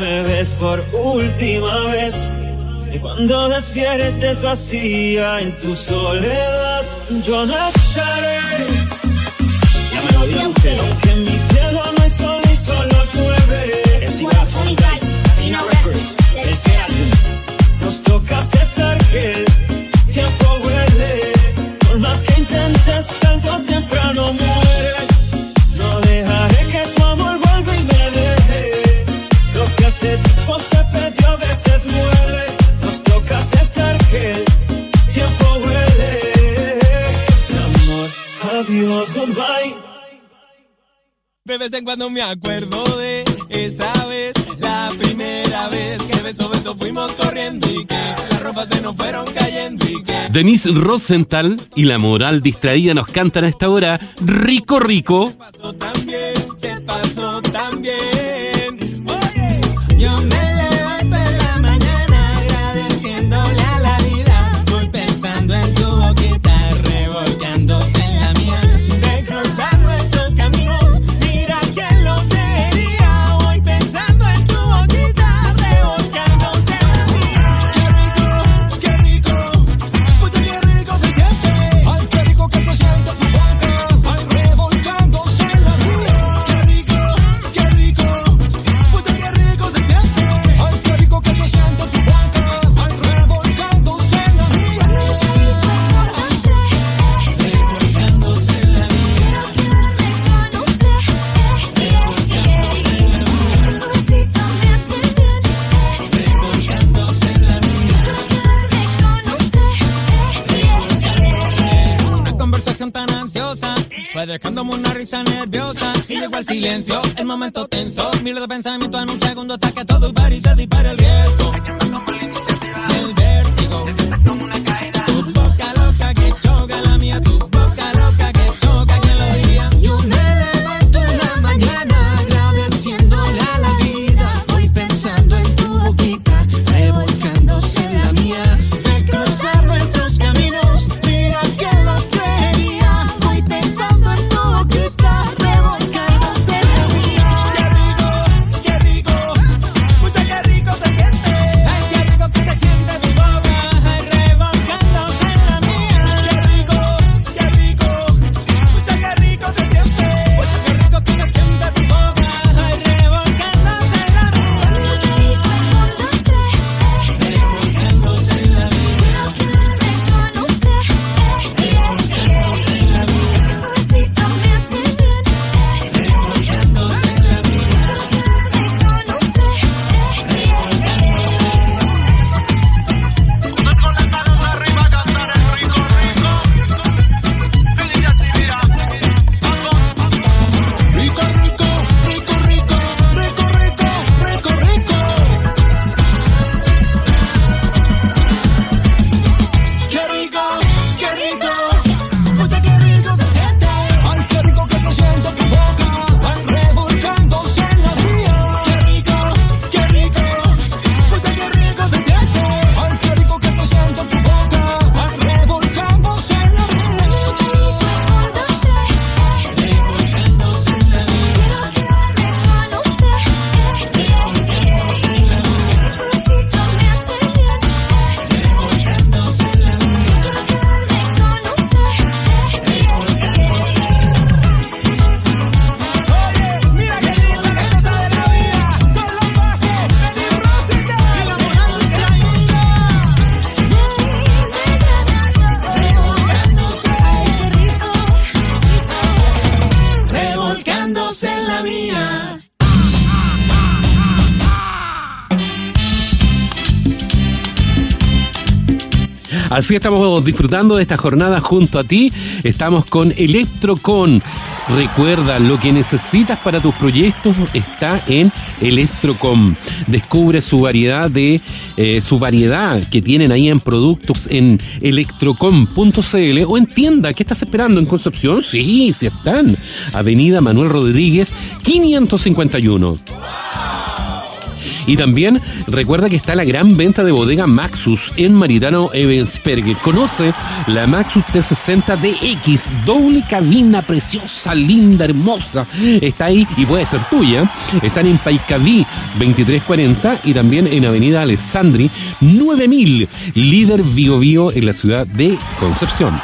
me ves por última vez. Y cuando despiertes vacía en tu soledad, yo no estaré. La melodía de usted. Aunque en mi cielo no hay sol y solo llueve. Es igual a Tony Dice, Pina Records, tercer álbum. Nos toca aceptar que el tiempo huele. Por más que intentes, tarde o temprano muere. No dejaré que tu amor vuelva y me deje. Lo que hace tiempo se perdió a veces duele. Nos toca aceptar que el tiempo huele. Amor, adiós, goodbye. De vez en cuando me acuerdo de esa vez, la primera vez que beso fuimos corriendo y que las ropas se nos fueron cayendo y que... Denise Rosenthal y La Moral Distraída nos cantan a esta hora Rico Rico. Se pasó también. Oye, yo me levanto en la mañana agradeciéndole a la vida. Voy pensando en tu boquita, revolcándose en la mía. De cruzar nuestros caminos, mira quién lo quería. Voy pensando en tu boquita, revolcándose en la mía. Qué rico, puta qué rico se siente. Ay, qué rico que se siente tu boca. Ay, revolcándose en la mía. Qué rico, puta qué rico se siente. Ay, qué rico que se siente tu boca. Ay, revolcándose en la mía. Revolcándose en la mía. Una conversación tan ansiosa fue dejándome una risa nerviosa y llegó el silencio, el momento tenso. Miles de pensamientos en un segundo hasta que todo y se dispara el riesgo del vértigo. Tu boca loca que choca la mía, tu boca loca que choca, ¿quién lo diría? Yo me levanto en la mañana agradeciéndole a la vida. Voy pensando en tu boquita, revolcándose en la mía. De cruzar nuestros caminos, mira quién lo quería. Voy pensando en tu boquita, revolcándose en la mía. Qué rico, puta qué rico se siente. Ay, qué rico que se siente tu boca, ay, revolcándose en la mía. Qué rico, puta qué rico se siente. Puta qué rico que se siente tu boca, ay, revolcándose en la mía. Revolcándose en la mía. Así estamos disfrutando de esta jornada junto a ti. Estamos con Electrocon. Recuerda, lo que necesitas para tus proyectos está en Electrocon. Descubre su variedad que tienen ahí en productos en electrocon.cl o en tienda. ¿Qué estás esperando? ¿En Concepción? Sí están. Avenida Manuel Rodríguez 551. Y también recuerda que está la gran venta de bodega Maxus en Maritano Ebensperger. Conoce la Maxus T60 DX, doble cabina, preciosa, linda, hermosa. Está ahí y puede ser tuya. Están en Paicaví 2340 y también en Avenida Alessandri 9000, líder Bio Bio en la ciudad de Concepción.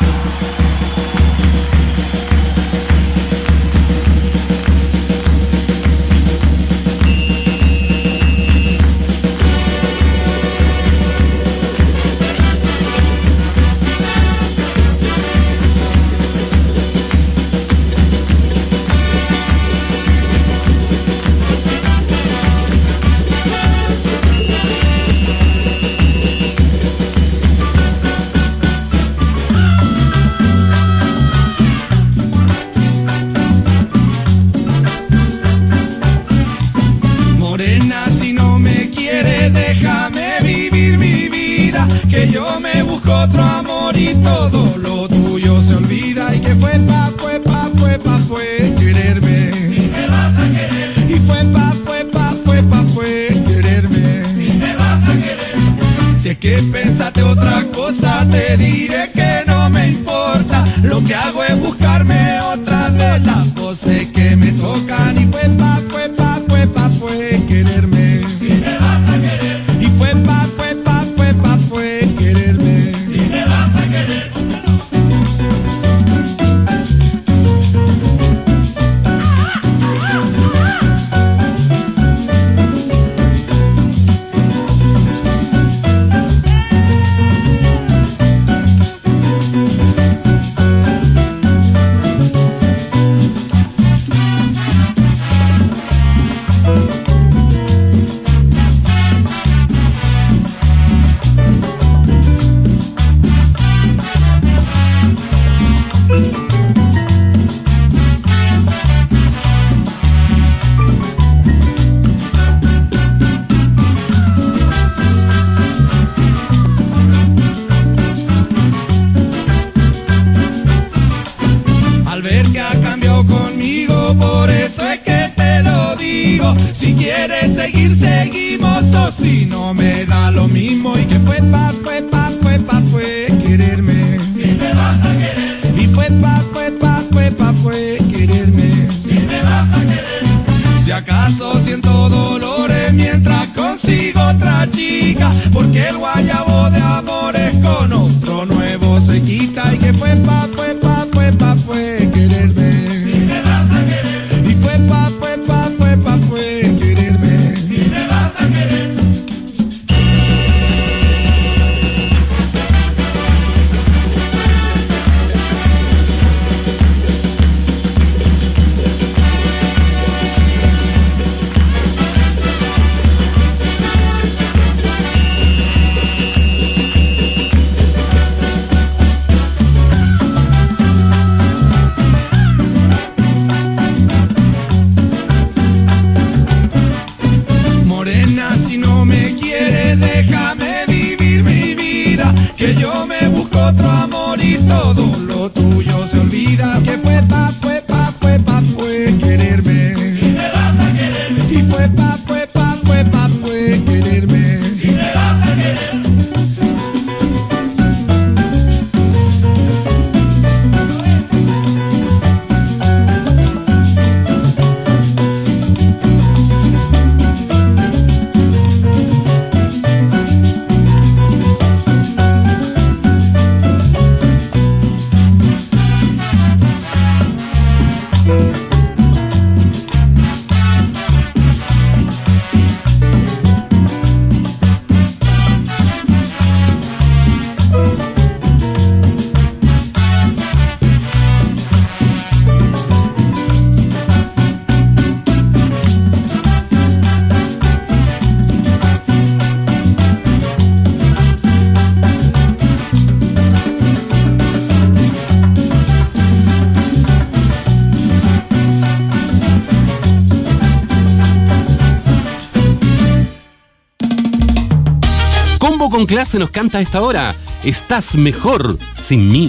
Otro amor y todo lo tuyo se olvida. Y que fue quererme. Si me vas a querer. Y fue quererme. Si me vas a querer. Si es que pensaste otra cosa, te diré que no me importa. Lo que hago es buscarme otra de las voces que me tocan. Y fue quererme. Si me vas a querer. Y fue quererme. Si me vas a querer. Si quieres seguir, seguimos, o si no me da lo mismo. Y que fue quererme. Si me vas a querer. Y fue quererme. Si me vas a querer. Si acaso siento dolores mientras consigo otra chica, porque el guayabo de amores con otro nuevo se quita. Y que fue quererme. Si me vas a querer. Y fue quererme. Si me vas a querer. Que yo me busco otro amor y todo lo tuyo se olvida. Que fue quererme. Si me vas a querer. Y fue quererme. Si me vas a querer. Con Clase nos canta a esta hora. Estás mejor sin mí.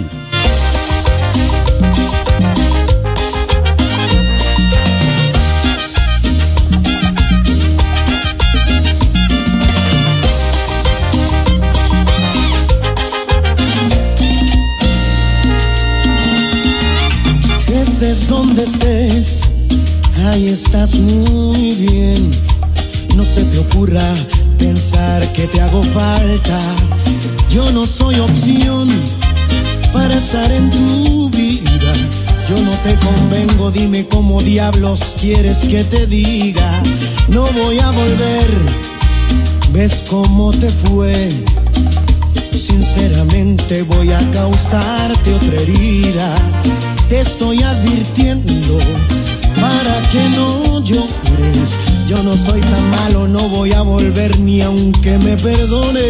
Ay, estás muy bien. No se te ocurra pensar que te hago falta. Yo no soy opción para estar en tu vida. Yo no te convengo, dime cómo diablos quieres que te diga. No voy a volver, ¿ves cómo te fue? Sinceramente voy a causarte otra herida. Te estoy advirtiendo para que no llores. Yo no soy tan malo, no voy a volver ni aunque me perdones.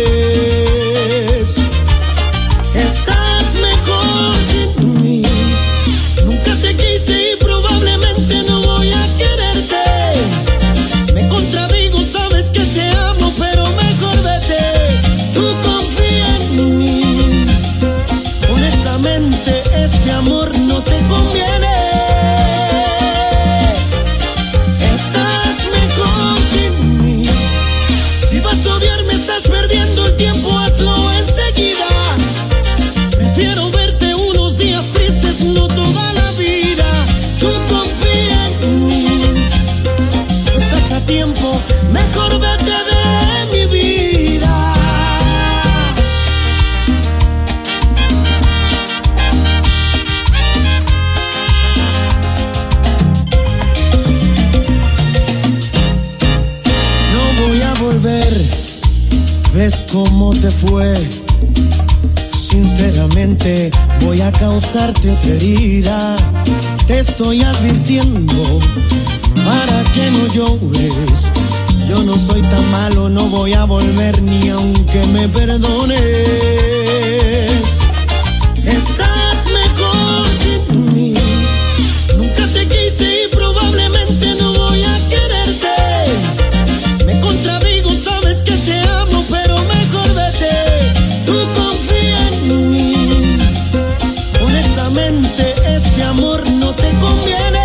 Estás mejor sin mí. Nunca te quise y probablemente no voy a quererte. Me contradigo, sabes que te amo, pero mejor vete. Tú confía en mí. Honestamente, este amor no te conviene. Estás mejor sin mí. Si vas a odiarme, estás perdiendo el tiempo, hazlo enseguida. Prefiero verte unos días tristes, no toda la vida. Tú confía en mí. Estás a tiempo, mejor vete de mi vida. No voy a volver, ¿ves cómo te fue? Sinceramente voy a causarte otra herida. Te estoy advirtiendo para que no llores. Yo no soy tan malo, no voy a volver ni aunque me perdones. Estás mejor sin mí. Nunca te quise y probablemente no voy a quererte. Me contradigo, sabes que te amo, pero mejor vete. Tú confía en mí. Honestamente, este amor no te conviene.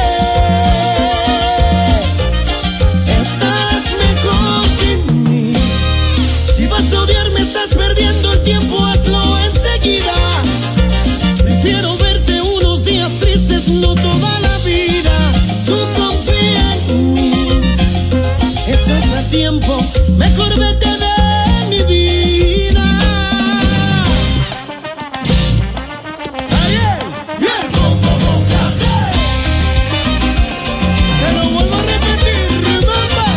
Estás mejor sin mí. Si vas a odiarme, estás perdiendo el tiempo, hazlo enseguida. Prefiero verte unos días tristes, no toda la vida. Tú confía en mí. Estás a tiempo, mejor vete de mi vida. Te lo vuelvo a repetir, remember.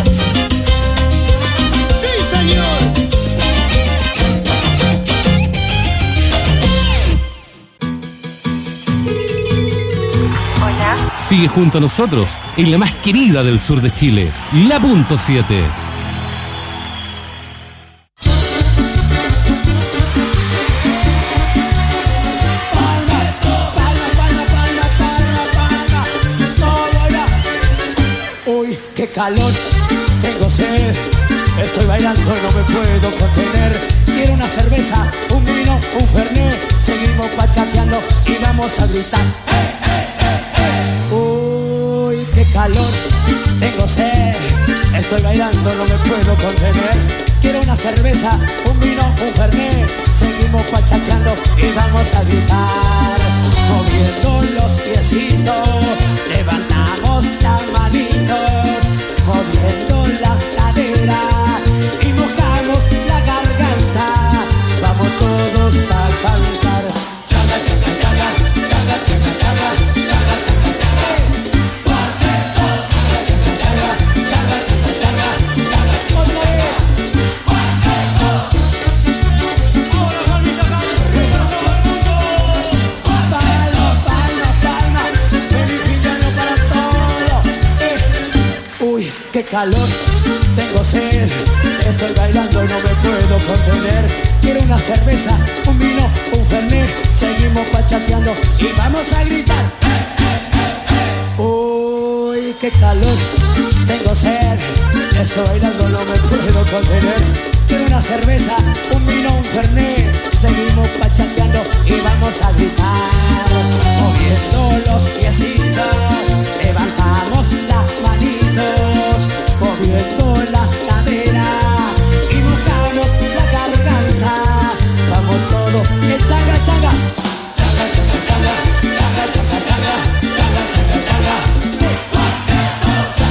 Sí, señor. Sigue junto a nosotros en la más querida del sur de Chile, La Punto 7. Uy, qué calor, tengo sed. Estoy bailando y no me puedo contener. Quiero una cerveza, un vino, un fernet. Seguimos pachateando y vamos a gritar. Uy, qué calor, tengo sed. Estoy bailando, no me puedo contener. Quiero una cerveza, un vino, un fernet. Seguimos pachateando y vamos a gritar. Moviendo los piecitos, levantamos las manitos. Moviendo las caderas y mojamos la garganta. Vamos todos a cantar. Chaga, chaga, chaga, chaga, chaga, chaga, chaga, chaga, chaga. Cuarteto, chaga, chaga, chaga, chaga, chaga, chaga, chaga. Otra vez. Cuarteto. Ahora palmita, palma, palma, palma. Feliz fin de año para todos. Uy, qué calor, tengo sed. Estoy bailando y no me puedo contener. Quiero una cerveza, un vino, un fernet. Seguimos pachateando y vamos a gritar. Uy, qué calor, tengo sed. Estoy bailando, no me puedo contener. Quiero una cerveza, un vino, un fernet. Seguimos pachateando y vamos a gritar. Moviendo los piecitos, levantamos las manitos. Moviendo las caderas y mojamos la garganta. Vamos todos, chaga, chaga. Chaga, chaga, chaga, chaga, chaga, chaga, chaga, chaga, chaga.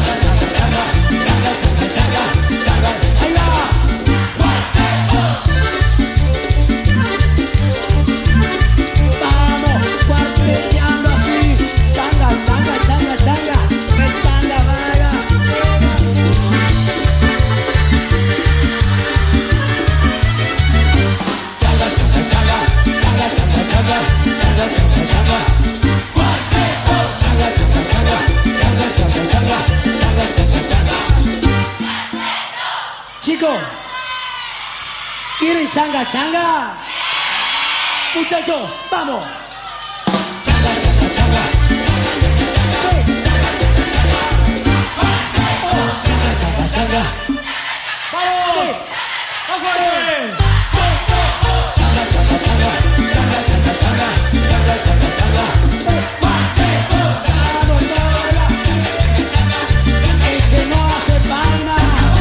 Chicos, ¿quieren changa changa? Muchachos, vamos. Changa changa changa. Changa changa changa. ¡Vamos! ¡Vamos! Changa changa changa. Changa changa changa. Changa changa changa. El que no hace palma.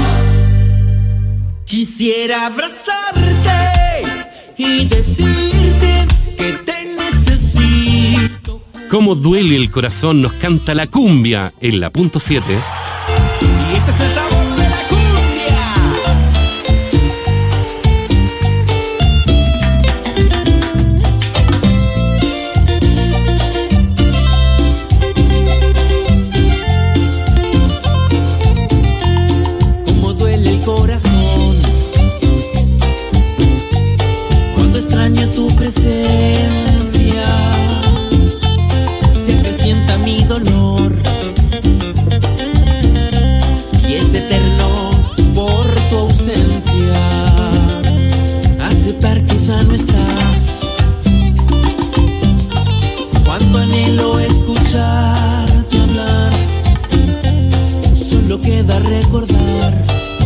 Quisiera abrazarte y decirte que te necesito. Cómo duele el corazón, nos canta la cumbia en la punto 7. Y este es el sabor de la cumbia. Cómo duele el corazón cuando extraño tu presencia. Siempre sienta mi dolor y es eterno por tu ausencia. Aceptar que ya no estás. Cuando anhelo escucharte hablar, solo queda recordar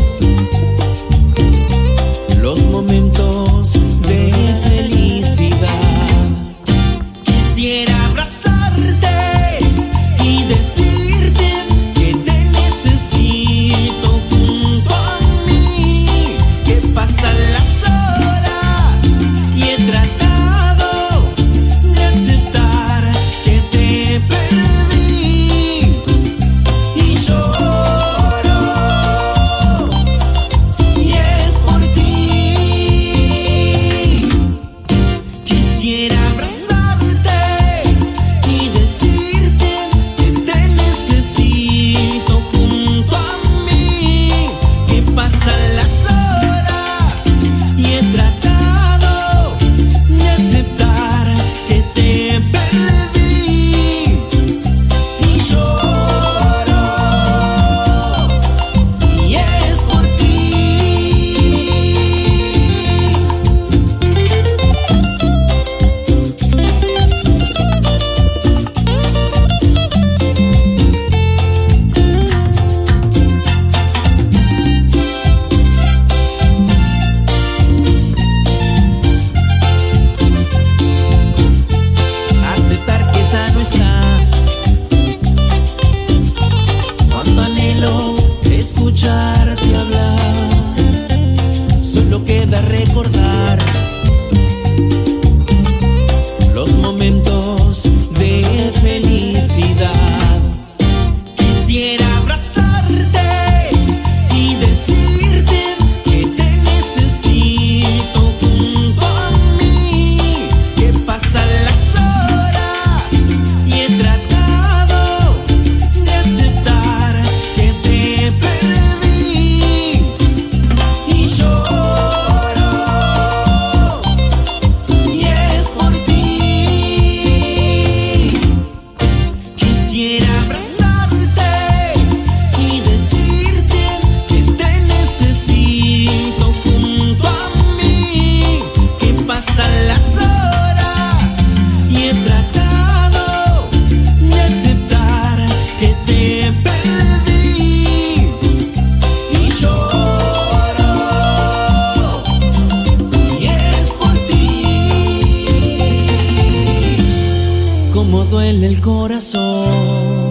los momentos de felicidad. Quisiera abrazarte y decirte que te necesito junto a mí, que pasan las horas y he tratado de aceptar que te perdí y lloro y es por ti. Quisiera abrazarte y decirte que te necesito junto a mí, que pasan las horas y he tratado de aceptar que te perdí y lloro y es por ti. Aceptar que ya no estás. Cuando anhelo escucharte hablar, solo queda recordar los momentos de felicidad. Quisiera abrazarte y decirte que te necesito junto a mí, que pasan las horas y he tratado de aceptar que te perdí y lloro y es por ti. Quisiera abrazarte y decirte que te necesito junto a mí, que pasan las horas y he tratado de aceptar que te perdí y lloro y es por ti. Cómo duele el corazón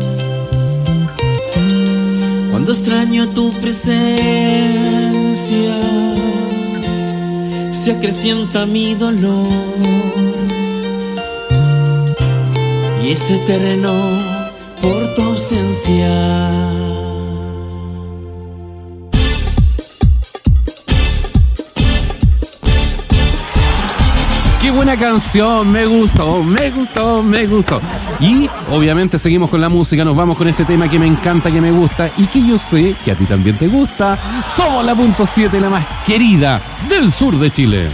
cuando extraño tu presencia, se acrecienta mi dolor y es eterno por tu ausencia. Qué buena canción, me gustó, me gustó, me gustó. Y obviamente seguimos con la música, nos vamos con este tema que me encanta, que me gusta y que yo sé que a ti también te gusta. Somos la punto 7, la más querida del sur de Chile.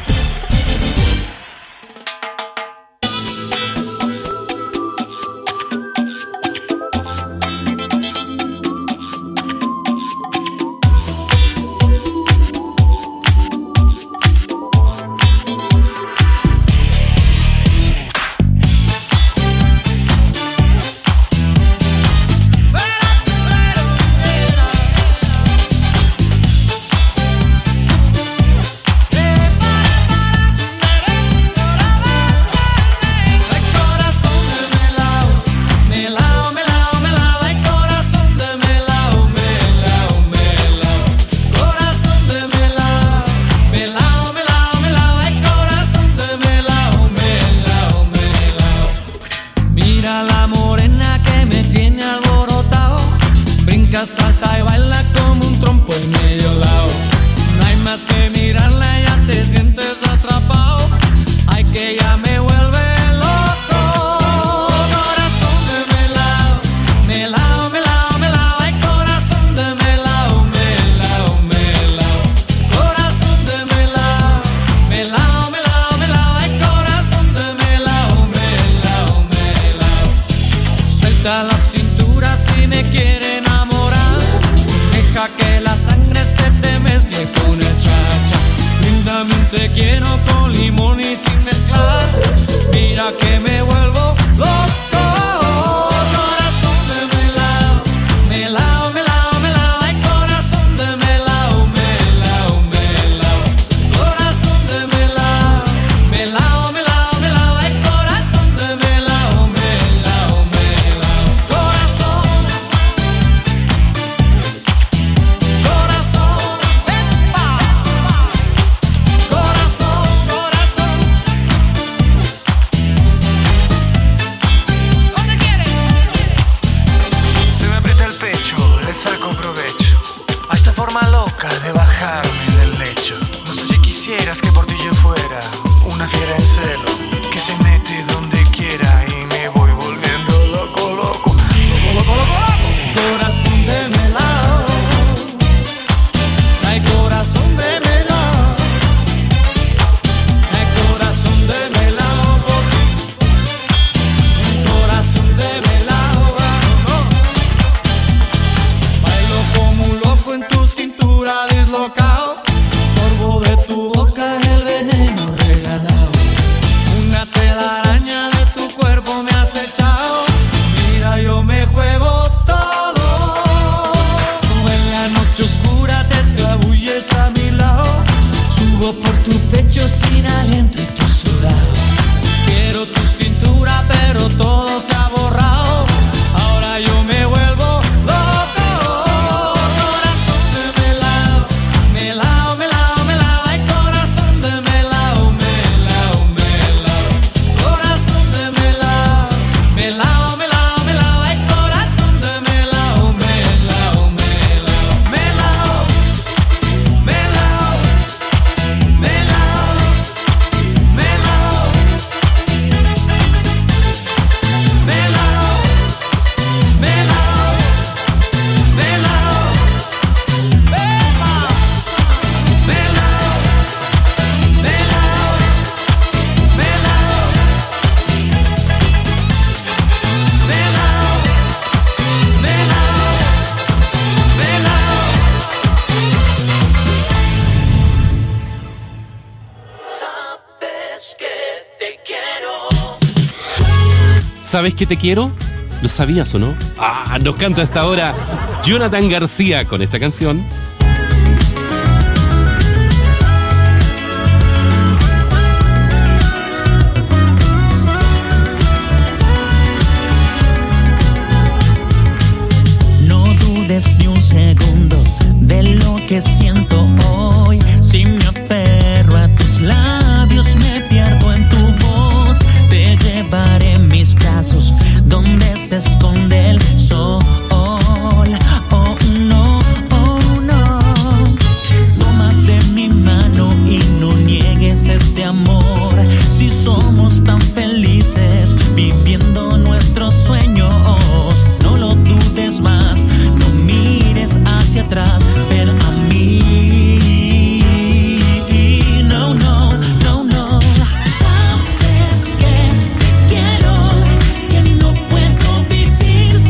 medio lado. No hay más que mirarla, ya te sientes atrapado. Ay, que ya me vuelve loco. Corazón de melao, melao, melao, melao. Ay, corazón de melao, melao, melao. Corazón de melao, melao, melao, melao. Ay, corazón de melao, melao, melao. Suelta la cintura si me quiere enamorar. Deja que la sangre se te mezcle con el cha-cha. Lindamente quiero con limón y sin mezclar. Mira que me vuelvo loco. Corazón de melao, melao, melao, melao. Ay, corazón de melao, melao, melao. Corazón de melao, melao, melao, melao. Ay, corazón de melao, melao, melao. Corazón, corazón, epa. Corazón, corazón. ¿Dónde quieres? Se me aprieta el pecho, le saco provecho a esta forma loca de bajarme del lecho. No sé si quisieras que por ti yo fuera una fiera en celo, que se mete donde quiera y me voy volviendo loco, loco, loco, loco, loco, loco. Corazón de melao. Ay, corazón de melao. Ay, corazón de melao por ti. Corazón de melao, vámonos. Bailo como un loco en tu cintura dislocado. Sorbo de tu boca el veneno regalado. Una telaraña de tu cuerpo me has echado. Mira, yo me juego todo. Como en la noche oscura te escabulles a mi lado. Subo por tu pecho sin aliento y tu sudado. Quiero tu cintura, pero todo se ha borrado. Ahora yo me vuelvo loco. Corazón de melao, melao, melao, melao. Ay, corazón de melao, melao, melao. Corazón de melao, melao, melao, melao. Ay, corazón de melao, melao, melao. Melao, melao, melao, melao, melao, Sabes que te quiero. ¿Sabes que te quiero? ¿Lo sabías o no? Ah, nos canta hasta ahora Jonathan García con esta canción. No dudes ni un segundo de lo que siento hoy. Si me aferro a tus labios, me pierdo en tu voz. Te llevaré en mis brazos donde se esconde el sol. Oh no, oh no. Tómate mi mano y no niegues este amor. Si somos tan felices viviendo nuestros sueños, no lo dudes más, no mires hacia atrás, ven a mí. No, no, no, no. Sabes que te quiero, que no puedo vivir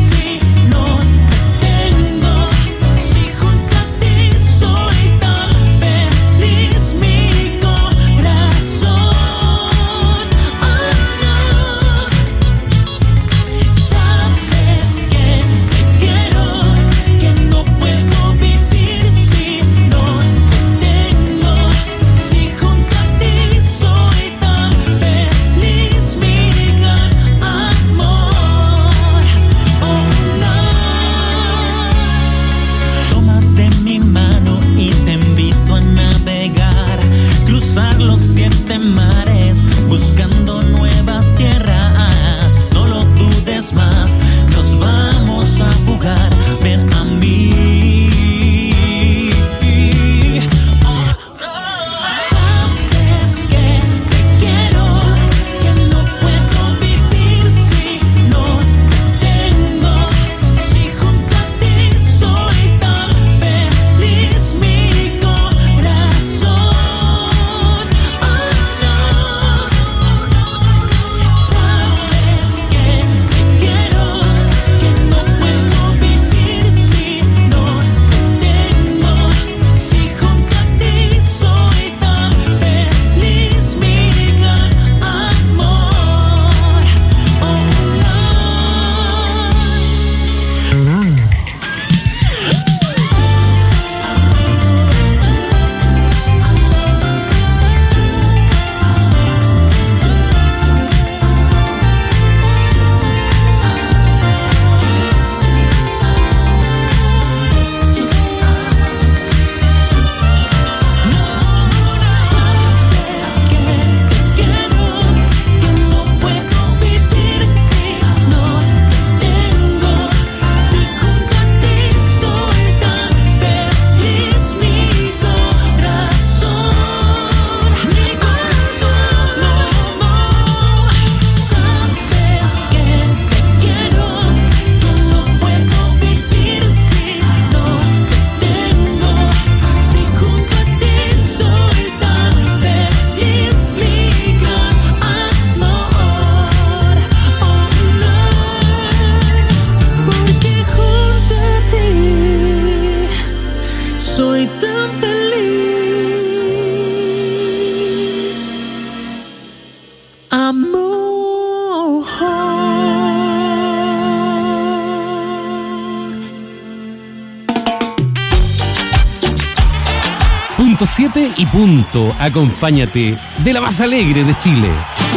Punto 7 y punto. Acompáñate de la más alegre de Chile.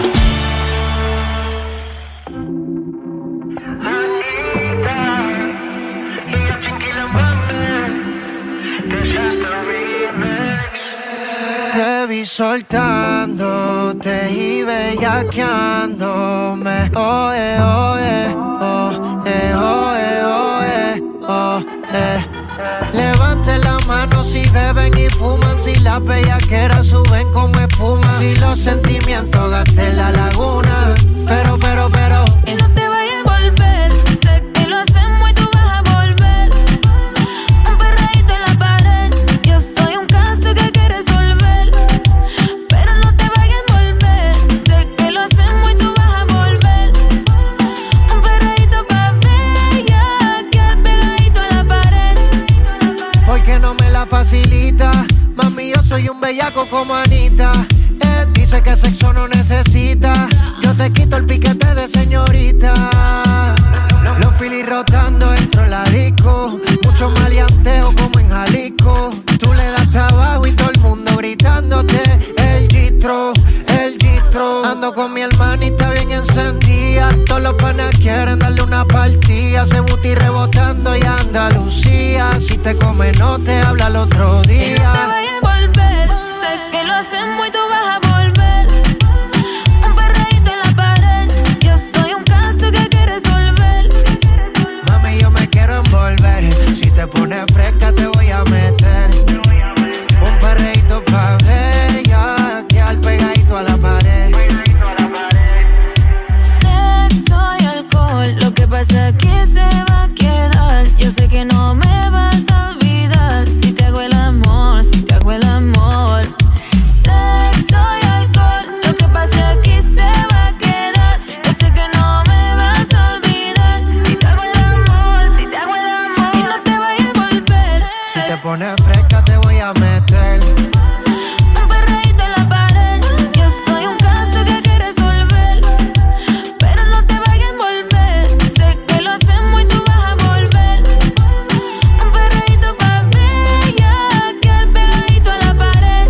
Te vi soltándote y bellaqueándome. Oe, oe, oe, oe, oe, oe. Levanten la mano si beben y fuman, si las bellaqueras suben como espuma, si los sentimientos gasten la laguna. Pero y no te vayas a volver, sé que lo hacemos y tú vas a volver. Un perreíto en la pared, yo soy un caso que hay que resolver. Pero no te vayas a volver, sé que lo hacemos y tú vas a volver. Un perreíto pa' bellaquear pegadito a la pared. porque no me la facilita. Mami, yo soy un bellaco como Anita. Dice que sexo no necesita. Yo te quito el piquete de señorita. Los filis rotando dentro de la disco. Mucho maleanteo como en Jalisco. Tú le das trabajo y todo el mundo gritándote el distro, el distro. Ando con mi hermanita bien encendida. Todos los panas quieren darle una partida. Se booty rebotando y Andalucía. Si te come no te habla el otro día. Y no te vayas a volver, sé que lo hacemos y tú vas a volver. Un perreíto en la pared, yo soy un caso que hay que resolver. Mami, yo me quiero envolver. Si te pones fresca te voy a meter un perreíto pa' bella, que al pegadito a la pared. Sexo y alcohol, lo que pasa aquí se va a quedar. Yo sé que no me vas a olvidar. Si te hago el amor, si te hago el amor. Sexo y alcohol, lo que pasa aquí se va a quedar. Yo sé que no me vas a olvidar. Si te hago el amor, si te hago el amor. Y no te vayas a volver. Si te pones fresca te voy a meter Un perreíto en la pared, yo soy un caso que hay que resolver. Pero no te vayas a volver, sé que lo hacemos y tú vas a volver. Un perreíto pa' bellaquear pegadito a la pared.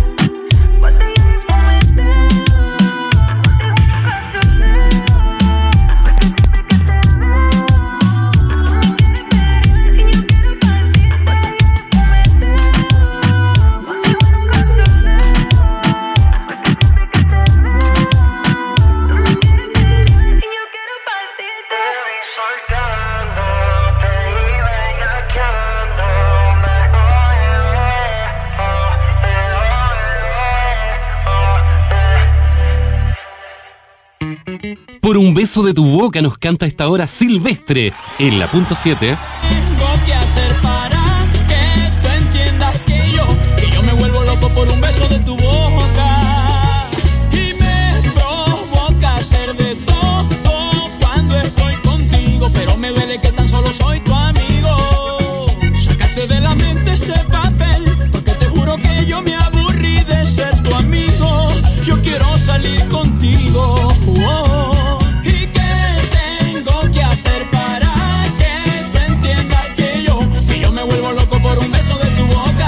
Por un beso de tu boca nos canta a esta hora Silvestre en la punto 7. Tengo que hacer para que tú entiendas que yo me vuelvo loco por un beso de tu boca. Y me provoca hacer de todo cuando estoy contigo, pero me duele que tan solo soy tu amigo. Sácate de la mente ese papel, porque te juro que yo me aburrí de ser tu amigo. Yo quiero salir contigo. ¿Y qué tengo que hacer para que tú entiendas que yo me vuelvo loco por un beso de tu boca?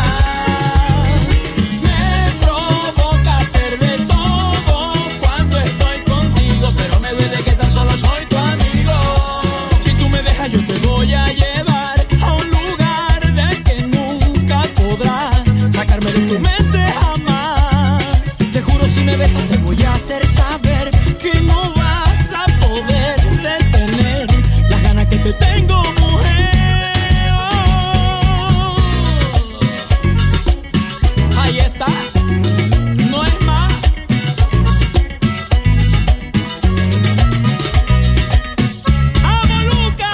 Me provoca hacer de todo cuando estoy contigo, pero me duele que tan solo soy tu amigo. Si tú me dejas yo te voy a llevar a un lugar de que nunca podrás sacarme de tu mente jamás. Te juro si me besas te voy a hacer saber que no vas a poder detener las ganas que te tengo, mujer. Oh. Ahí está, no es más. ¡Vamos, Lucas!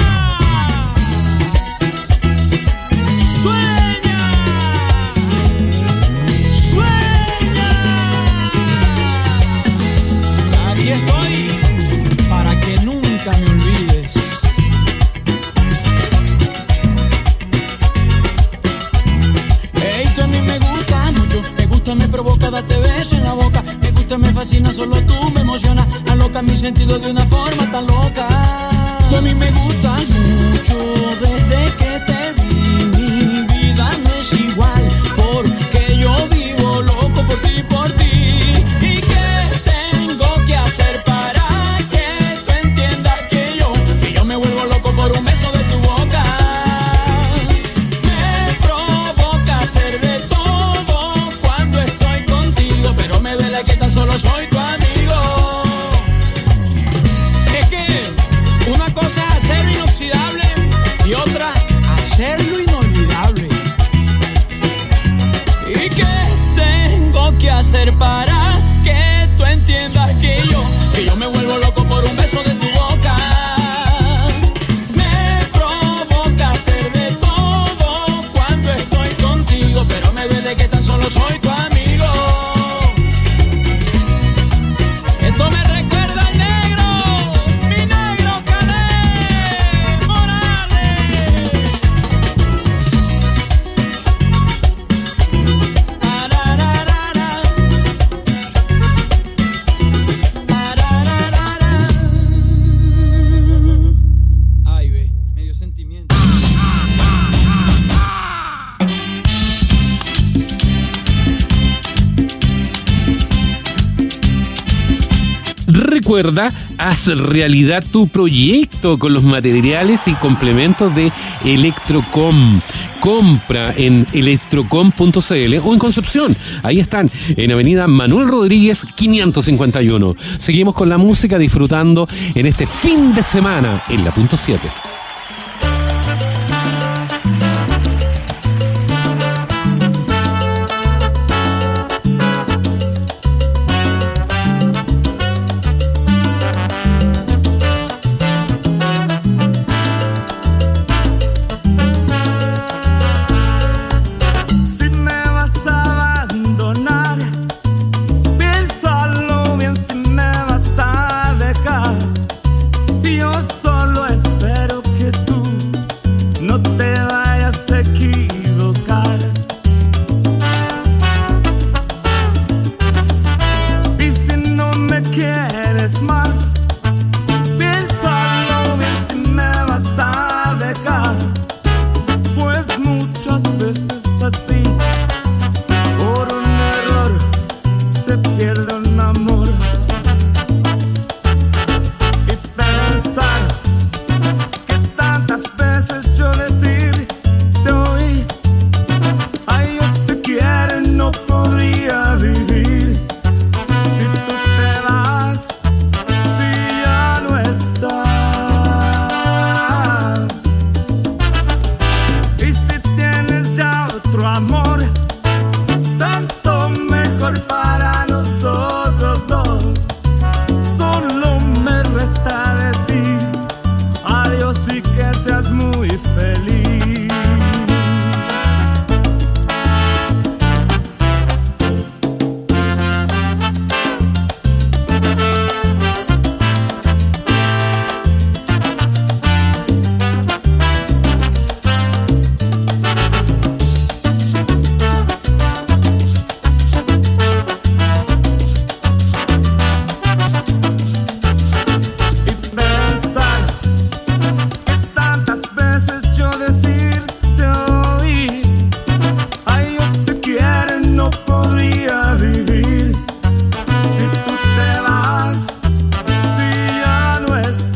¡Sueña! ¡Sueña! Aquí estoy para que nunca me olvides. Ey, tú a mí me gustas mucho, me gusta, me provoca darte besos en la boca. Me gusta, me fascina, solo tú me emocionas. Aloca mi sentido de una forma tan loca. Tú a mí me gustas mucho, desde que te vi mi vida no es igual. Porque soy tu amigo. Esto me recuerda al negro, mi negro Calé Morales. Ay, ve, medio sentimiento. Recuerda, haz realidad tu proyecto con los materiales y complementos de Electrocom. Compra en electrocom.cl o en Concepción. Ahí están, en Avenida Manuel Rodríguez 551. Seguimos con la música, disfrutando en este fin de semana en la punto 7. Si me vas a abandonar, piénsalo bien si me vas a dejar. Yo solo espero que tú no te vayas a equivocar. Y si no me quieres más, piénsalo bien si me vas a dejar. Pues muchas veces así, por un error, se pierde un amor. Y pensar que tantas veces yo decir te oí, ay, yo te quiero y no podría vivir. Si tú te vas, si ya no estás. Y si tienes ya otro amor, tanto mejor para nosotros dos. Solo me resta decir adiós y que seas muy feliz. Y pensar que tantas veces yo decir te oí, ay, yo te quiero y no podría vivir. Si tú te vas, si ya no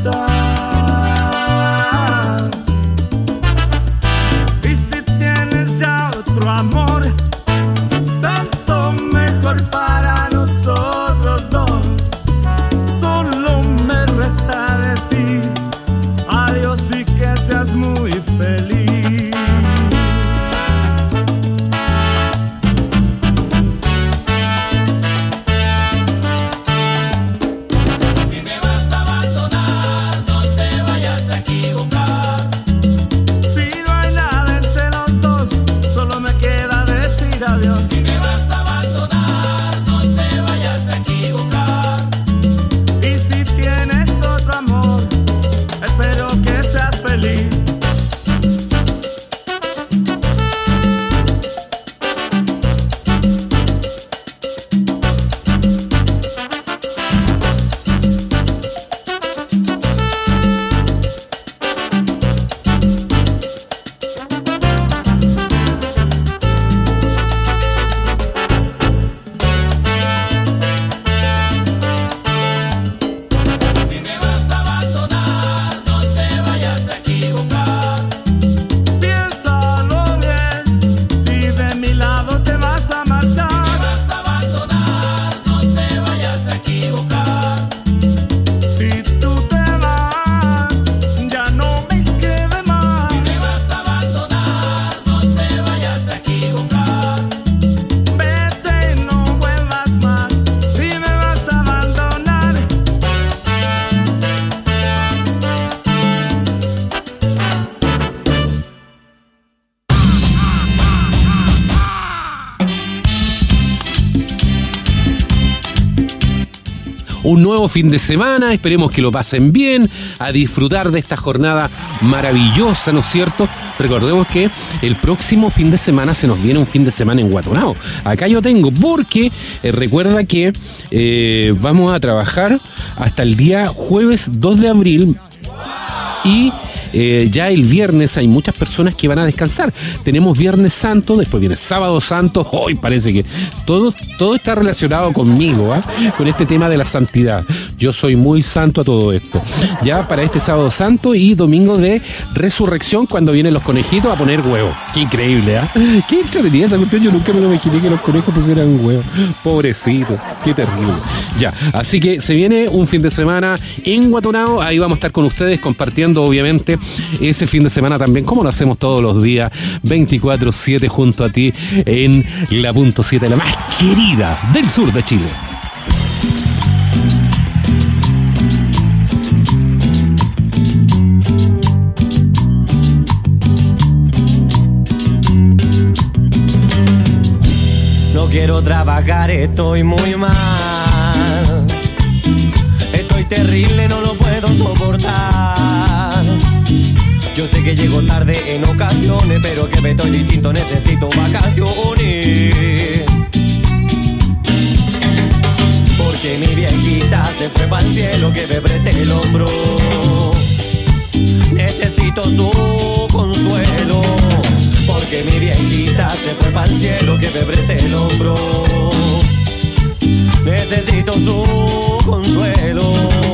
estás. Y si tienes ya otro amor, tanto mejor para nosotros dos. Solo me resta decir adiós y que seas muy feliz. un nuevo fin de semana, esperemos que lo pasen bien, a disfrutar de esta jornada maravillosa, ¿no es cierto? Recordemos que el próximo fin de semana se nos viene un fin de semana en Guatonao. Acá yo tengo, porque recuerda que vamos a trabajar hasta el día jueves 2 de abril y ya el viernes hay muchas personas que van a descansar. Tenemos Viernes Santo, después viene Sábado Santo. Hoy parece que todo está relacionado conmigo, con este tema de la santidad. Yo soy muy santo a todo esto. Ya para este Sábado Santo y Domingo de Resurrección, cuando vienen los conejitos a poner huevos. Qué increíble, qué entretenida esa cuestión. Yo nunca me lo imaginé que los conejos pusieran huevos. Pobrecito, qué terrible. Ya, así que se viene un fin de semana en Guatonao. Ahí vamos a estar con ustedes compartiendo, obviamente, ese fin de semana también, como lo hacemos todos los días, 24/7 junto a ti en la punto 7, la más querida del sur de Chile. No quiero trabajar, estoy muy mal. Estoy terrible, no lo puedo soportar. Yo sé que llego tarde en ocasiones, pero que me estoy distinto, necesito vacaciones. Porque mi viejita se fue pa'l cielo, que me preste el hombro. Necesito su consuelo. Porque mi viejita se fue pa'l cielo, que me preste el hombro. Necesito su consuelo.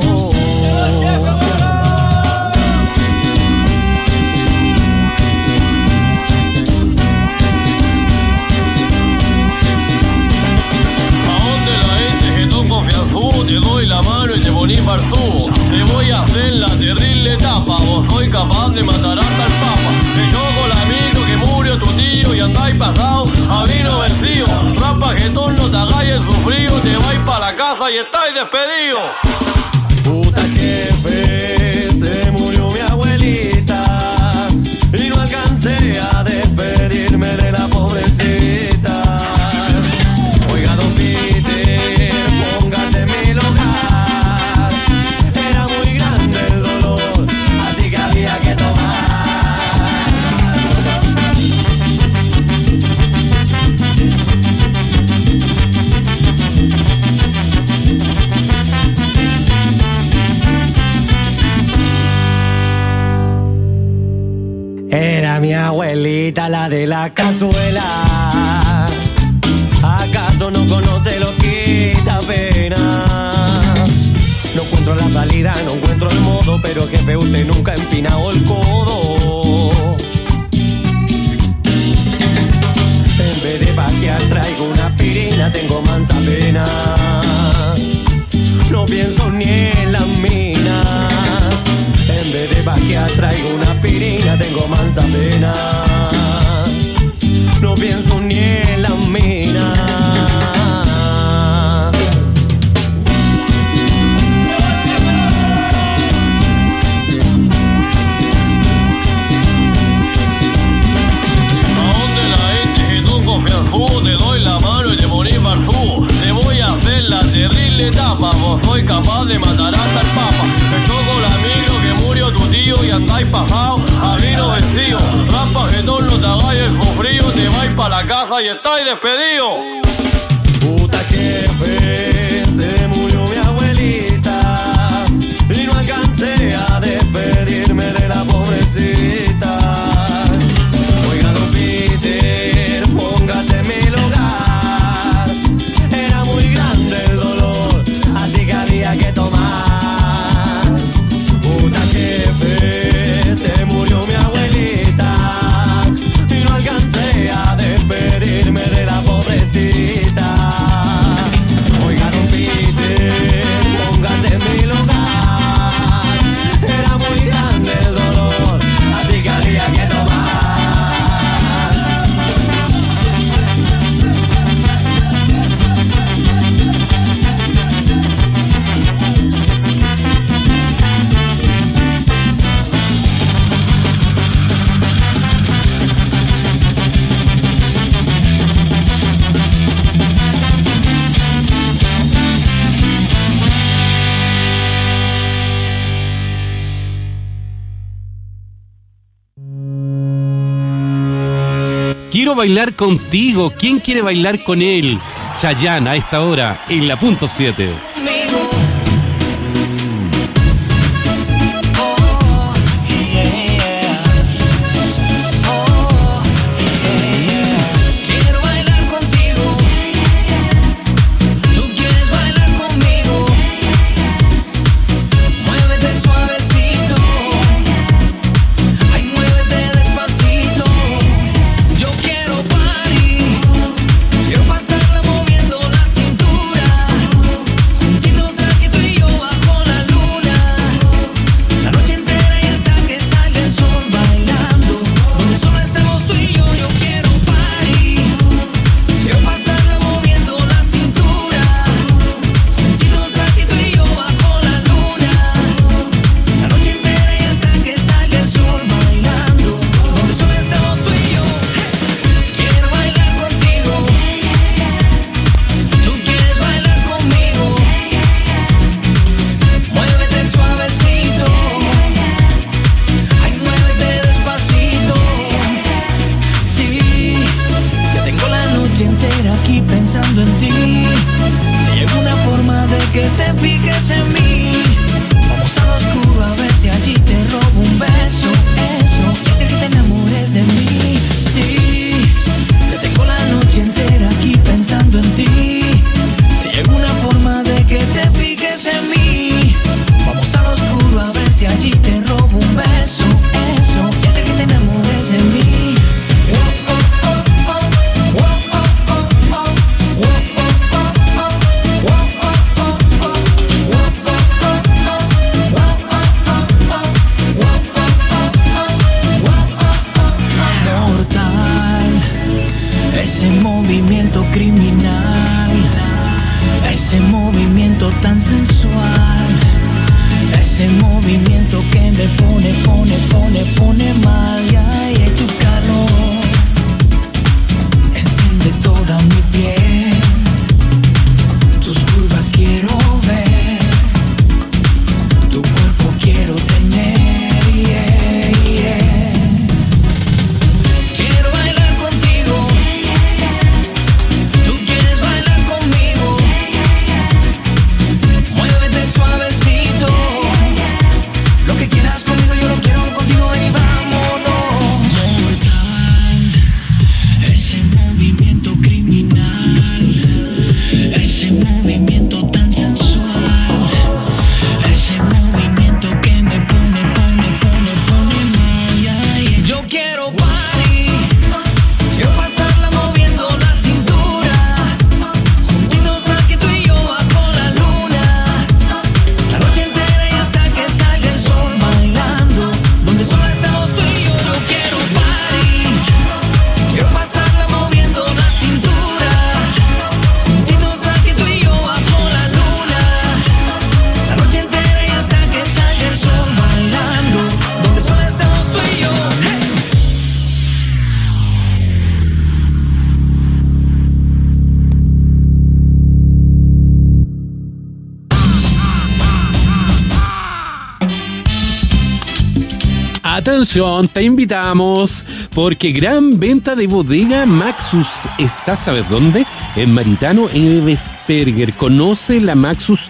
Te doy la mano y te poní partú. Te voy a hacer la terrible etapa. Vos soy capaz de matar hasta el papa. Te choco el amigo que murió tu tío y andáis pasado a vino vencido. Rapa que tú no te hagáis el sufrido. Te vais para la casa y estáis despedido. Puta jefe, se murió mi abuelita y no alcancé a despedirme de la pobrecita. Oiga, don Peter, póngase en mi lugar. Era muy grande el dolor, así que había que tomar. Era mi abuelita, la de la cazuela. ¿Acaso no conoce lo que da pena? No encuentro la salida, no encuentro el modo, pero jefe, usted nunca ha empinado el codo. En vez de pasear traigo una aspirina, tengo mansa pena. No pienso ni en la mina. En vez de pasear traigo una aspirina, tengo mansa pena. No pienso ni en la mina. ¿A dónde la entes que tú confías tú? Te doy la mano y te poní partú. Te voy a hacer la terrible etapa. Vos soy capaz de matar hasta el papa. Te choco el amigo que murió tu tío y andáis pasado a vino vencido. Rampa que tú no te hagáis el sufrido. Te vais para la casa y estáis despedido. Puta jefe, se murió mi abuelita y no alcancé a despedirme de la pobrecita. Oiga, don Peter, póngase en mi lugar. Era muy grande el dolor, así que había que tomar. Puta jefe, se murió mi abuelita y no alcancé a despedirme de la pobrecita. Quiero bailar contigo. ¿Quién quiere bailar con él? Chayanne a esta hora en la punto 7. Atención, te invitamos porque gran venta de bodega Maxus está, ¿sabes dónde? En Maritano, en Vesperger. Conoce la Maxus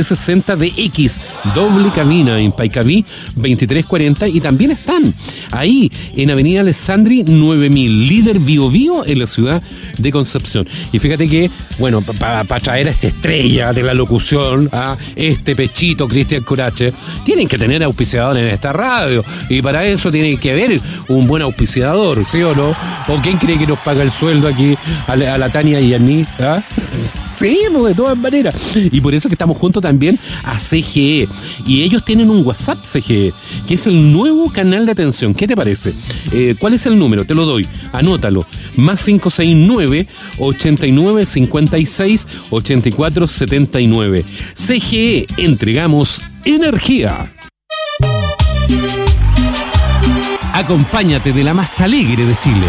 T60DX, doble cabina en Paicaví 2340 y también están ahí en Avenida Alessandri 9000, líder Bio Bio en la ciudad de Concepción. Y fíjate que, bueno, para traer a esta estrella de la locución, a este pechito Cristian Corache, tienen que tener auspiciador en esta radio y para eso tiene que haber un buen auspiciador, ¿sí o no? ¿O quién cree que nos paga el sueldo aquí a la Tania y a mí? ¿Ah? Sí, pues de todas maneras. Y por eso que estamos juntos también a CGE. Y ellos tienen un WhatsApp CGE, que es el nuevo canal de atención. ¿Qué te parece? ¿Cuál es el número? Te lo doy. Anótalo. Más 569-8956-8479. CGE. Entregamos energía. Acompáñate de la más alegre de Chile.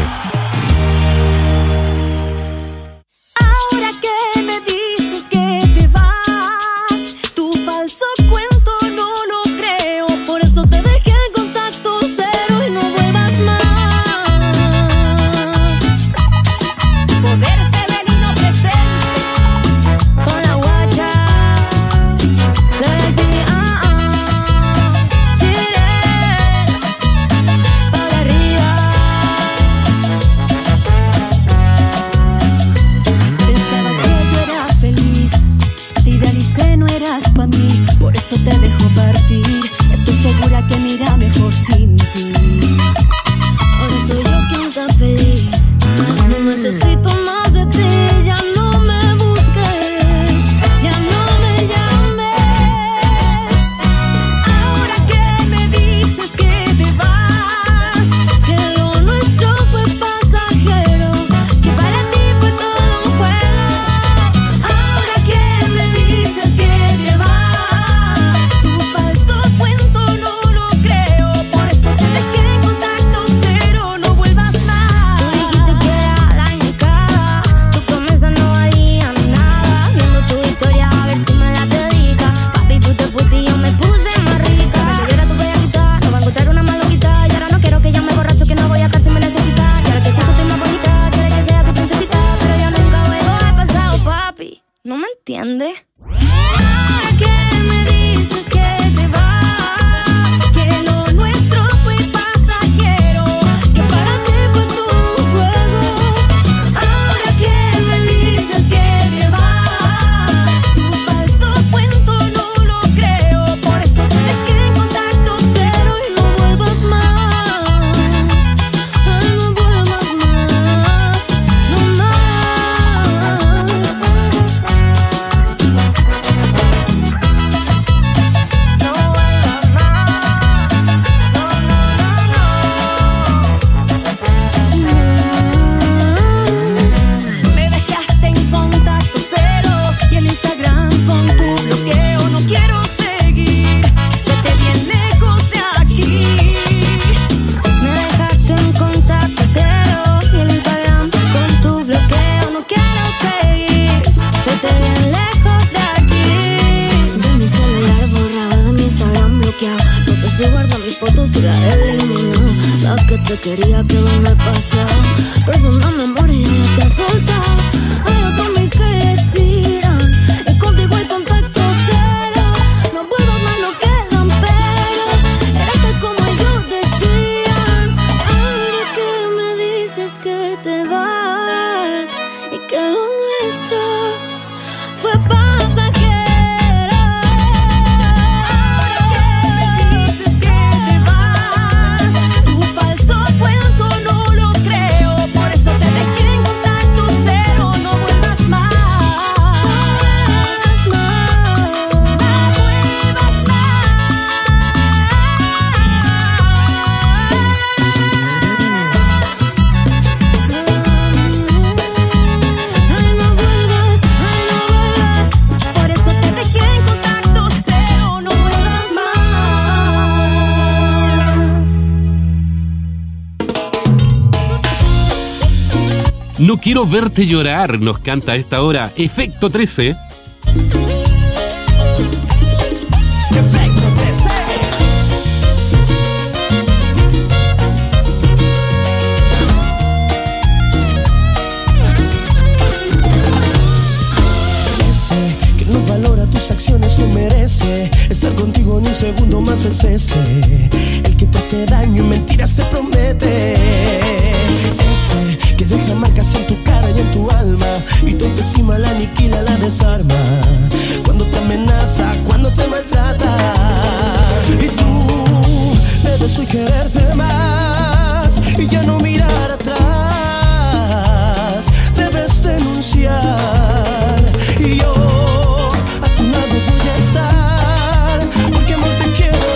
eso te dejo partir. Estoy segura que me irá mejor sin ti. Ahora soy yo quien está feliz. No necesito más de ti. Ya no me busques, ya no me llames. Ahora que me dices que te vas, que lo nuestro fue pasajero, que para ti fue todo un juego. Ahora que me dices que te vas, tu falso cuento no lo creo. Por eso te dejé en contacto cero, no vuelvas más. Tú dijiste que era la indicada, tus promesas no valían nada. Viendo tu historia a ver si me la dedicas. Papi, tú te fuiste y yo me puse más rica. Si me tuviera tu belladita, no va a encontrar una más loquita. Y ahora no quiero que llame borracho, que no voy a estar si me necesitas. Y ahora que justo estoy más bonita, quiere que sea su princesita. Pero yo nunca vuelvo al pasado, papi. ¿No me entiendes? Ahora que me dices que te vas, que lo nuestro fue pasajero, que para ti fue todo un juego. Ahora que me dices que te vas, tu falso cuento no lo creo. Por eso te dejé en contacto cero y no vuelvas más. Ay, no vuelvas más, no más. Me dejaste en contacto cero y el Instagram con tu bloqueo no quiero seguir. Vete bien lejos de aquí. Me dejaste en contacto cero y el Instagram con tu bloqueo no quiero seguir. Vete bien lejos de aquí. De mi celular borrado, de mi Instagram bloqueado. No sé si guardo mis fotos y la eliminó. La que te quería quedó en el pasado. Perdóname, amor, y ya te has soltado. Hay otros mil que le tiran y contigo hay contacto cero. No vuelvas más, no quedan peros. Eras tal como ellos decían. Ahora que me dices que te vas y que lo nuestro fue pasajero. Ahora que me dices que te vas, tu falso cuento no lo creo. Por eso te dejé en contacto cero, no vuelvas más. No vuelvas Ay, no vuelvas, por eso te dejé en contacto cero, no vuelvas más. No quiero verte llorar, nos canta a esta hora Efecto 13. Ese que no valora tus acciones no merece estar contigo ni un segundo más. Es ese el que te hace daño y mentiras se promete. Ese que deja marcas en tu cara y en tu alma y tu autoestima la aniquila, la desarma. Cuando te amenaza, cuando te maltrata. Y tú debes hoy quererte más y ya no mirar atrás. Debes denunciar y yo a tu lado voy a estar, porque amor te quiero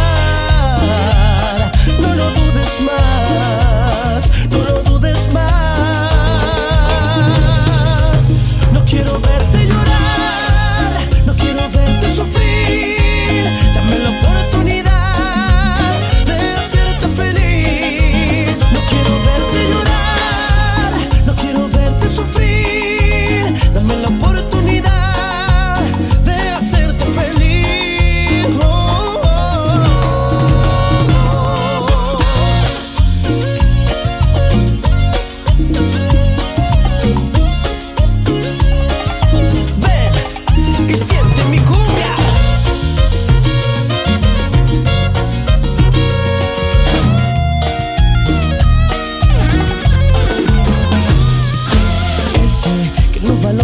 dar. No lo dudes más, no lo dudes más. No quiero verte llorar.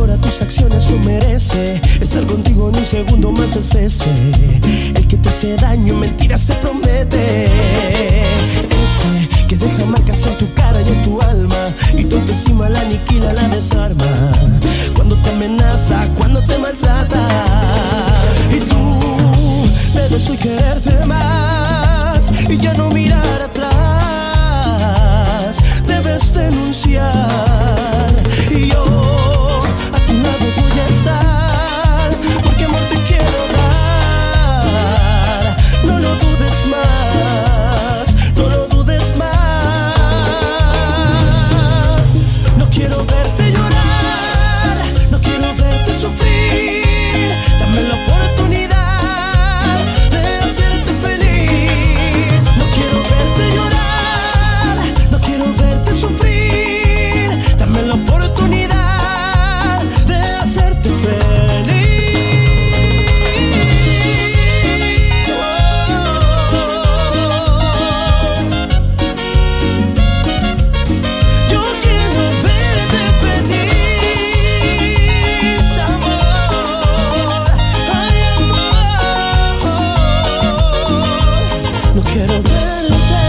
ahora tus acciones lo merece. Estar contigo en un segundo más es ese, el que te hace daño en mentiras se promete. Ese que deja marcas en tu cara y en tu alma, y tu autoestima la aniquila, la desarma. Cuando te amenaza, cuando te maltrata. Y tú debes hoy quererte más y ya no mirar atrás. Debes denunciar y yo a tu lado voy a estar, porque amor te quiero dar. No lo dudes más, no lo dudes más. No quiero verte llorar, no quiero verte sufrir. Dame la oportunidad de hacerte feliz. No quiero verte llorar, no quiero verte sufrir. Dame la oportunidad de hacerte Yo quiero verte feliz, amor. Ay, amor. No quiero verte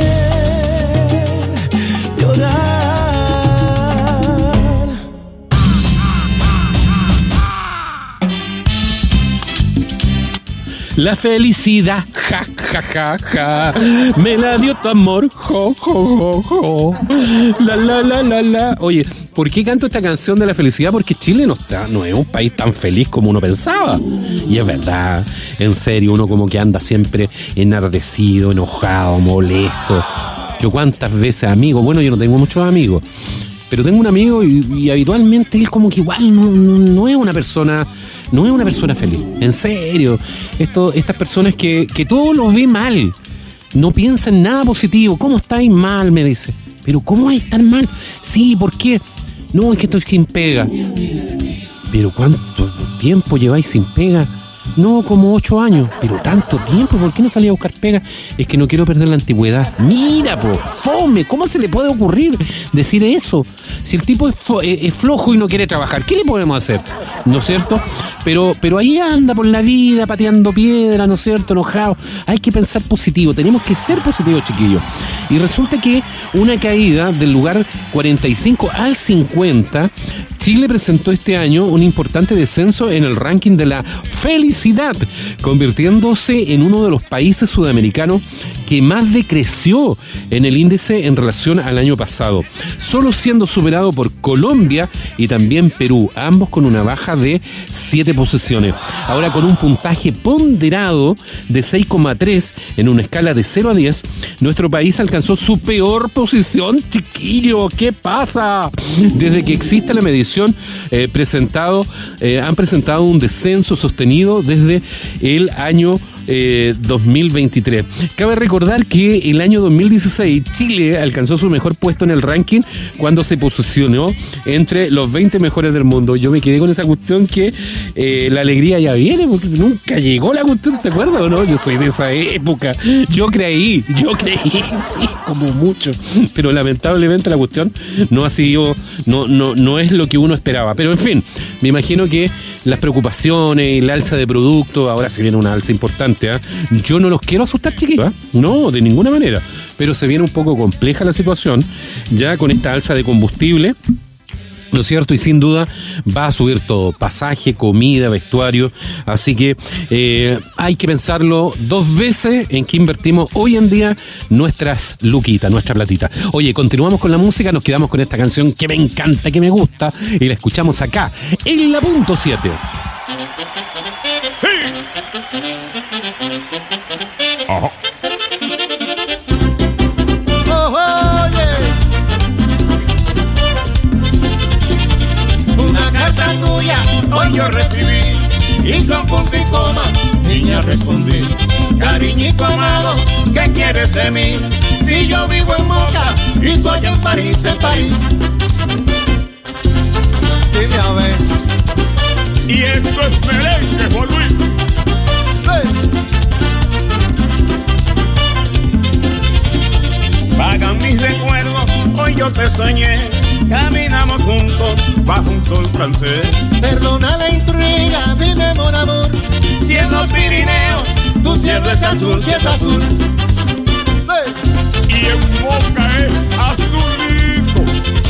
llorar. La felicidad, ja, ja, ja, ja, me la dio tu amor, jo, jo, jo, jo. La. Oye, ¿por qué canto esta canción de la felicidad? Porque Chile no es un país tan feliz como uno pensaba. Y es verdad, en serio, uno como que anda siempre enardecido, enojado, molesto. Yo cuántas veces, amigos, bueno, yo no tengo muchos amigos, pero tengo un amigo y habitualmente él como que igual no es una persona feliz. En serio, estas personas que todo lo ve mal, no piensan nada positivo. ¿Cómo estáis mal? Me dice. ¿Pero cómo es tan mal? Sí, ¿por qué? No, es que estoy sin pega. ¿Pero cuánto tiempo lleváis sin pega? No, como 8 años. ¿Pero tanto tiempo? ¿Por qué no salí a buscar pega? Es que no quiero perder la antigüedad. Mira, po, fome, ¿cómo se le puede ocurrir decir eso? Si el tipo es flojo y no quiere trabajar, ¿qué le podemos hacer? ¿No es cierto? Pero ahí anda por la vida pateando piedra, ¿no es cierto? Enojado. Hay que pensar positivo, tenemos que ser positivos, chiquillos. Y resulta que una caída del lugar 45 al 50, Chile presentó este año un importante descenso en el ranking de la felicidad, convirtiéndose en uno de los países sudamericanos que más decreció en el índice en relación al año pasado, solo siendo superado por Colombia y también Perú, ambos con una baja de 7 posiciones. Ahora, con un puntaje ponderado de 6,3 en una escala de 0 a 10, nuestro país alcanzó su peor posición, chiquillo. ¿Qué pasa? Desde que existe la medición han presentado un descenso sostenido desde el año 2023. Cabe recordar que el año 2016 Chile alcanzó su mejor puesto en el ranking cuando se posicionó entre los 20 mejores del mundo. Yo me quedé con esa cuestión que la alegría ya viene, porque nunca llegó la cuestión, ¿te acuerdas o no? Yo soy de esa época. Yo creí, sí, como mucho, pero lamentablemente la cuestión no ha sido, no es lo que uno esperaba. Pero en fin, me imagino que las preocupaciones y la alza de productos, ahora se viene una alza importante. Yo no los quiero asustar, chiquillos, no, de ninguna manera, pero se viene un poco compleja la situación ya con esta alza de combustible, ¿no es cierto? Y sin duda va a subir todo, pasaje, comida, vestuario, así que hay que pensarlo 2 veces en que invertimos hoy en día nuestras luquitas, nuestra platita. Oye, continuamos con la música, nos quedamos con esta canción que me encanta, que me gusta, y la escuchamos acá en la punto 7. Ajá. Una carta tuya hoy yo recibí y con punto y coma, niña, respondí. Cariñito amado, ¿qué quieres de mí? Si yo vivo en Moca y tú allá en París, Dime a ver. Y esto es merengue, Juan Luis. Vagan mis recuerdos, hoy yo te soñé. Caminamos juntos bajo un sol francés. Perdona la intriga, dime mon amor, si en los Pirineos tu cielo es azul, si es azul. Y en Moca es azulito.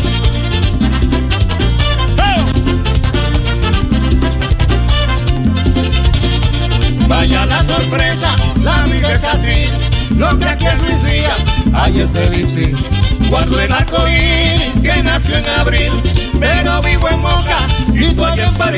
Vaya la sorpresa, la vida es así. Lo que aquí es Luis Díaz, ahí es de bici. Guardo el arco iris que nació en abril, pero vivo en Moca y tú allá en París.